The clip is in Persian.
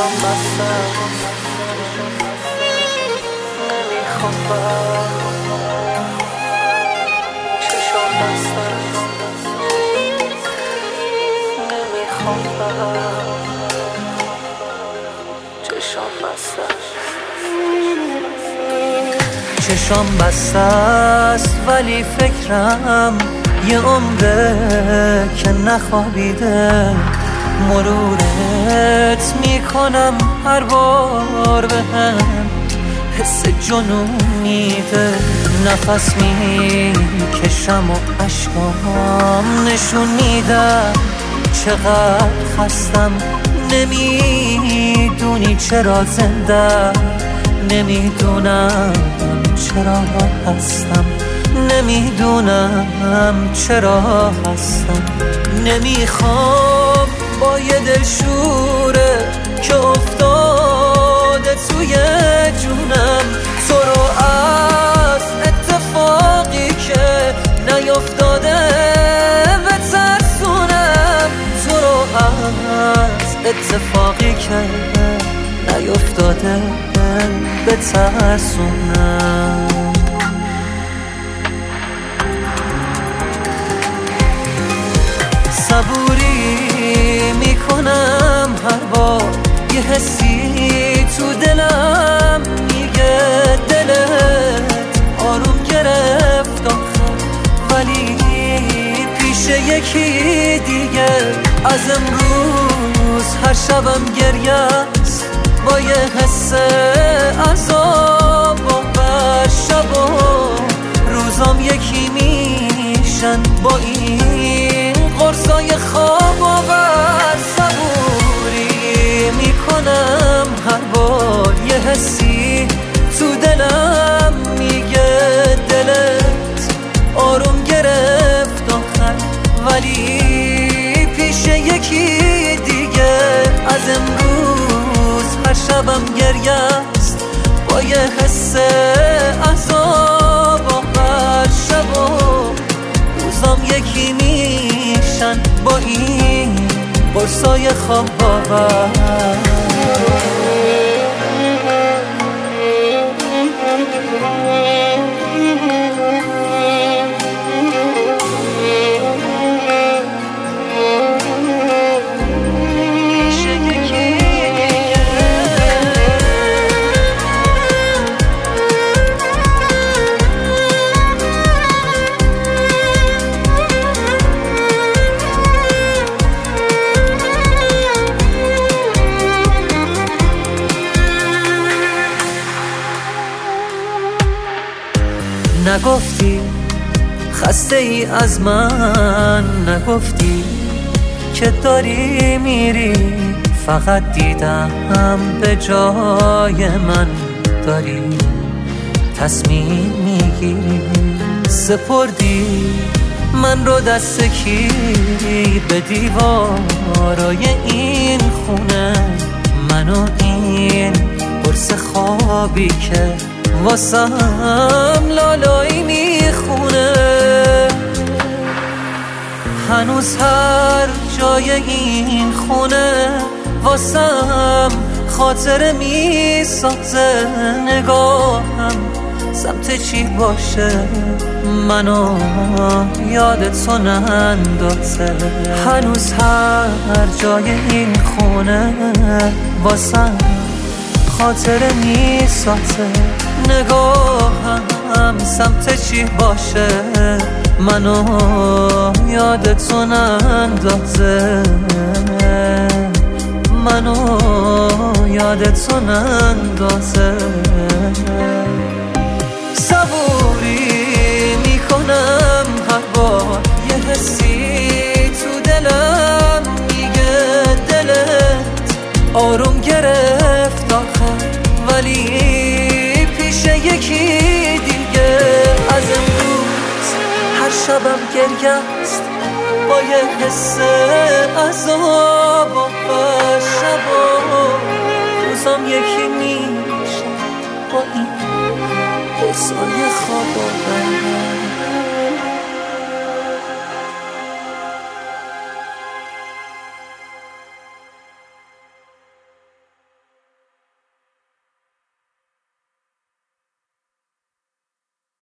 چشم بسته نمیخوام چشم بسته نمیخوام چشم بسته چشم بسته است ولی فکرم یه عمره که نخوابیده مرورت میکنم هر بار بهم حس جنون میده نفس میکشم و اشکام نشون میدم چقدر خستم نمیدونی چرا زنده نمیدونم چرا هستم نمیدونم چرا هستم نمیخوام با یه دلشوره که افتاده توی جونم تو رو از اتفاقی که نیفتاده بترسونم تو رو از اتفاقی که نیفتاده بترسونم صبوری میکنم هر بار یه حسی تو دلم میگه دلت آروم گرفت آخر ولی پیش یکی دیگه از امروز هر شبم گریه است با یه حس عذاب و بر شب و روزام یکی میشن با این قرصای خواب آور صبوری میکنم هر بار یه حسی تو دلم میگه دلت آروم گرفت آخر ولی پیش یکی دیگه از امروز هر شبم گریه است با یه حس عذاب آخر شب و روزام یکی میشن با این قرصای خواب آور نگفتی خسته ای از من نگفتی که داری میری فقط دیدم به جای من داری تصمیم میگیری سپردی من رو دست کی به دیوارای این خونه منو این قرص خوابی که واسم لالایی میخونه هنوز هر جای این خونه واسم خاطره میسازه نگاهم سمت چی باشه منو یاد تو نندازه هنوز هر جای این خونه واسم خاطره میسازه نگاهم سمت چی باشه منو یاد تو نندازه منو یاد تو نندازه صبوری میکنم هر بار یه حسی تو دلم میگه دلت آروم گرفت آخر ولی پیش یکی دیگه از امروز هر شبم گریه است با یه حس عذاب و شب و روزام یکی میشه با این قرصای خواب آور